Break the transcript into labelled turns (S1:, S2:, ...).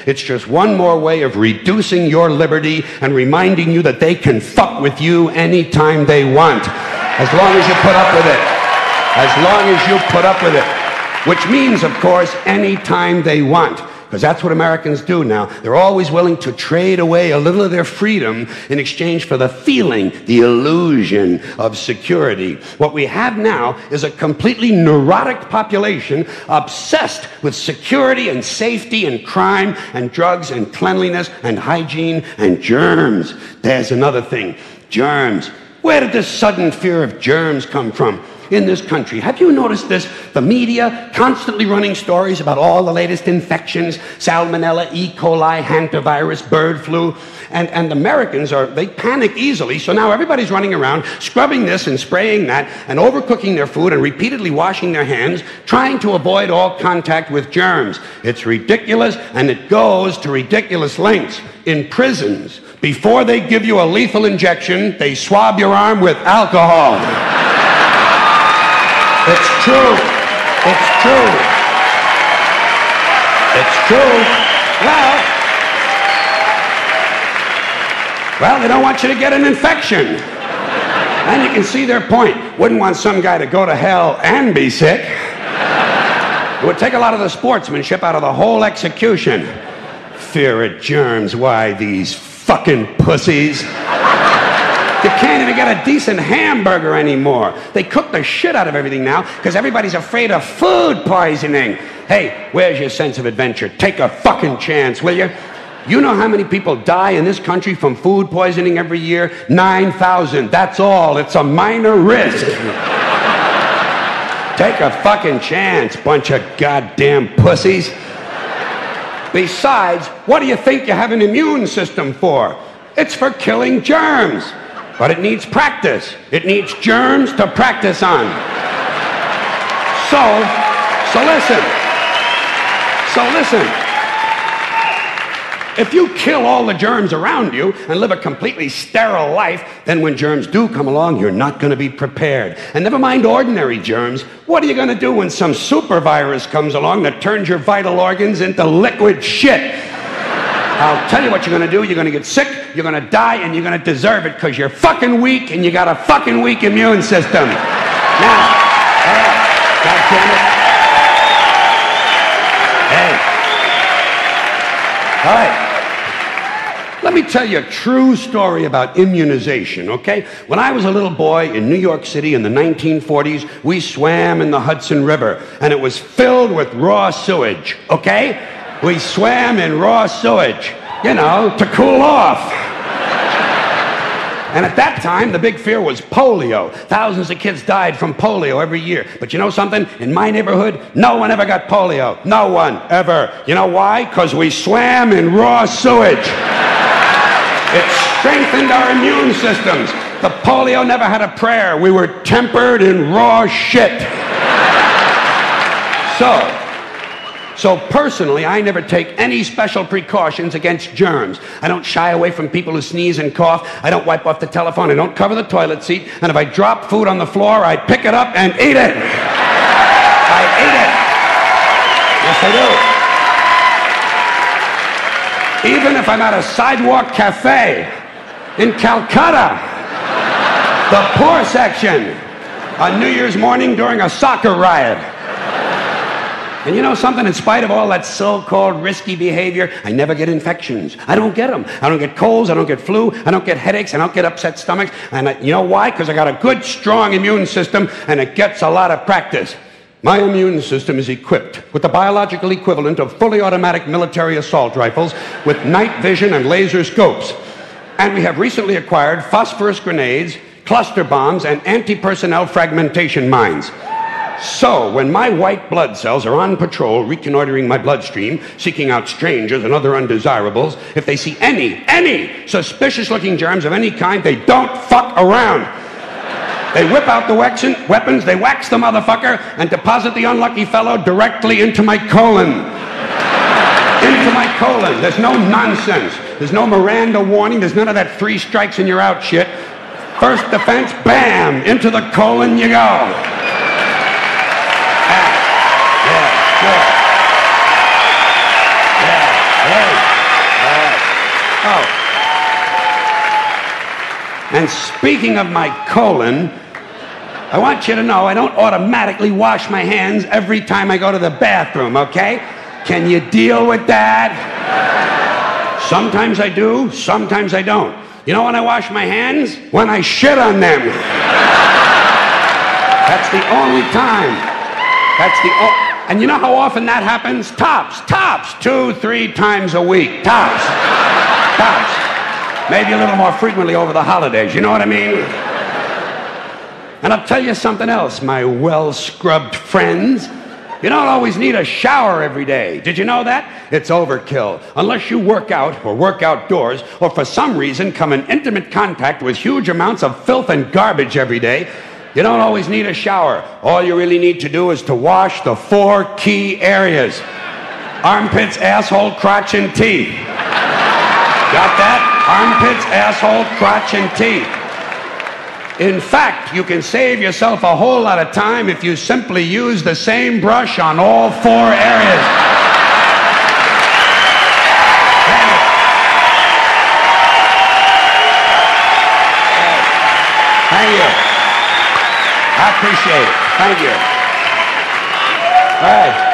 S1: It's just one more way of reducing your liberty and reminding you that they can fuck with you anytime they want, as long as you put up with it. As long as you put up with it. Which means, of course, anytime they want. Because that's what Americans do now. They're always willing to trade away a little of their freedom in exchange for the feeling, the illusion of security. What we have now is a completely neurotic population obsessed with security and safety and crime and drugs and cleanliness and hygiene and germs. There's another thing. Germs. Where did this sudden fear of germs come from in this country? Have you noticed this? The media constantly running stories about all the latest infections, salmonella, E. coli, hantavirus, bird flu, and Americans they panic easily, so now everybody's running around scrubbing this and spraying that and overcooking their food and repeatedly washing their hands, trying to avoid all contact with germs. It's ridiculous, and it goes to ridiculous lengths. In prisons, before they give you a lethal injection, they swab your arm with alcohol. It's true. It's true. It's true. Well, they don't want you to get an infection. And you can see their point. Wouldn't want some guy to go to hell and be sick. It would take a lot of the sportsmanship out of the whole execution. Fear of germs. Why, these fucking pussies. You can't even get a decent hamburger anymore. They cook the shit out of everything now because everybody's afraid of food poisoning. Hey, where's your sense of adventure? Take a fucking chance, will you? You know how many people die in this country from food poisoning every year? 9,000. That's all. It's a minor risk. Take a fucking chance, bunch of goddamn pussies. Besides, what do you think you have an immune system for? It's for killing germs. But it needs practice. It needs germs to practice on. So listen. If you kill all the germs around you and live a completely sterile life, then when germs do come along, you're not going to be prepared. And never mind ordinary germs. What are you going to do when some super virus comes along that turns your vital organs into liquid shit? I'll tell you what you're going to do. You're going to get sick, you're going to die, and you're going to deserve it because you're fucking weak and you got a fucking weak immune system. Now, God damn it. Hey. All right. Let me tell you a true story about immunization, okay? When I was a little boy in New York City in the 1940s, we swam in the Hudson River, and it was filled with raw sewage, okay? We swam in raw sewage, you know, to cool off. And at that time, the big fear was polio. Thousands of kids died from polio every year. But you know something? In my neighborhood, no one ever got polio. No one, ever. You know why? Because we swam in raw sewage. It strengthened our immune systems. The polio never had a prayer. We were tempered in raw shit. So personally, I never take any special precautions against germs. I don't shy away from people who sneeze and cough. I don't wipe off the telephone. I don't cover the toilet seat. And if I drop food on the floor, I pick it up and eat it. I eat it. Yes, I do. Even if I'm at a sidewalk cafe in Calcutta, the poor section, on New Year's morning during a soccer riot. And you know something? In spite of all that so-called risky behavior, I never get infections. I don't get them. I don't get colds. I don't get flu. I don't get headaches. I don't get upset stomachs. And you know why? Because I got a good, strong immune system, and it gets a lot of practice. My immune system is equipped with the biological equivalent of fully automatic military assault rifles with night vision and laser scopes. And we have recently acquired phosphorus grenades, cluster bombs, and anti-personnel fragmentation mines. So, when my white blood cells are on patrol, reconnoitering my bloodstream, seeking out strangers and other undesirables, if they see any suspicious-looking germs of any kind, they don't fuck around. They whip out the weapons, they wax the motherfucker, and deposit the unlucky fellow directly into my colon. Into my colon. There's no nonsense. There's no Miranda warning. There's none of that 3 strikes and you're out shit. First defense, bam, into the colon you go. Yeah, sure. Yeah, right. Oh. And speaking of my colon, I want you to know I don't automatically wash my hands every time I go to the bathroom, okay? Can you deal with that? Sometimes I do, sometimes I don't. You know when I wash my hands? When I shit on them. That's the only time. And you know how often that happens? Tops. 2, 3 times a week. Tops. Maybe a little more frequently over the holidays. You know what I mean? And I'll tell you something else, my well-scrubbed friends. You don't always need a shower every day. Did you know that? It's overkill. Unless you work out or work outdoors or for some reason come in intimate contact with huge amounts of filth and garbage every day, you don't always need a shower. All you really need to do is to wash the 4 key areas. Armpits, asshole, crotch, and teeth. Got that? Armpits, asshole, crotch, and teeth. In fact, you can save yourself a whole lot of time if you simply use the same brush on all 4 areas. Thank you. I appreciate it. Thank you. All right.